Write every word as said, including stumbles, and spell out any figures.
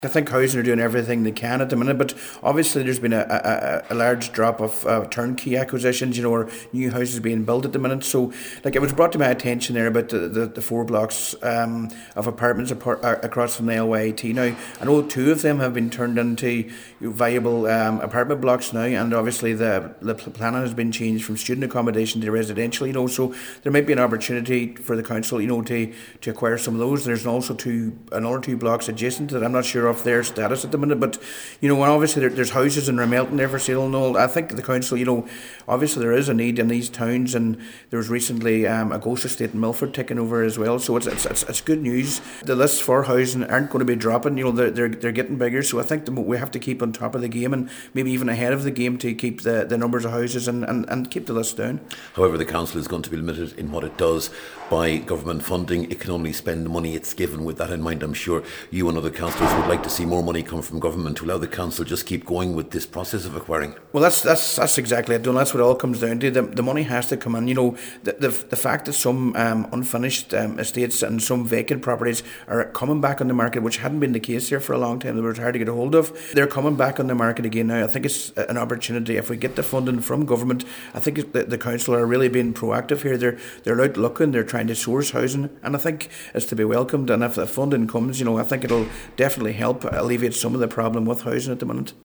I think housing are doing everything they can at the minute, but obviously there's been a, a, a large drop of uh, turnkey acquisitions, you know, or new houses being built at the minute. So, like, it was brought to my attention there about the, the, the four blocks um, of apartments apart, uh, across from the L Y T now. I know two of them have been turned into viable um, apartment blocks now, and obviously the, the planning has been changed from student accommodation to residential, you know, so there might be an opportunity for the council, you know, to, to acquire some of those. There's also two another two blocks adjacent to that. I'm not sure of their status at the minute, but you know, obviously there, there's houses in Ramelton there for sale and all. I think the council, you know, obviously there is a need in these towns, and there was recently um, a ghost estate in Milford taken over as well. So it's it's, it's it's good news. The lists for housing aren't going to be dropping. You know, they're they're, they're getting bigger. So I think the, we have to keep on top of the game, and maybe even ahead of the game, to keep the, the numbers of houses and, and, and keep the list down. However, the council is going to be limited in what it does by government funding. It can only spend the money it's given. With that in mind, I'm sure you and other councillors would like to see more money come from government to allow the council just keep going with this process of acquiring. Well, that's that's that's exactly it. That's what it all comes down to. The, the money has to come in. You know, the the, the fact that some um, unfinished um, estates and some vacant properties are coming back on the market, which hadn't been the case here for a long time, they were hard to get a hold of. They're coming back on the market again now. I think it's an opportunity. If we get the funding from government, I think the, the council are really being proactive here. They're they're out looking. They're trying to source housing, and I think it's to be welcomed. And if the funding comes, you know, I think it'll definitely help alleviate some of the problem with housing at the moment.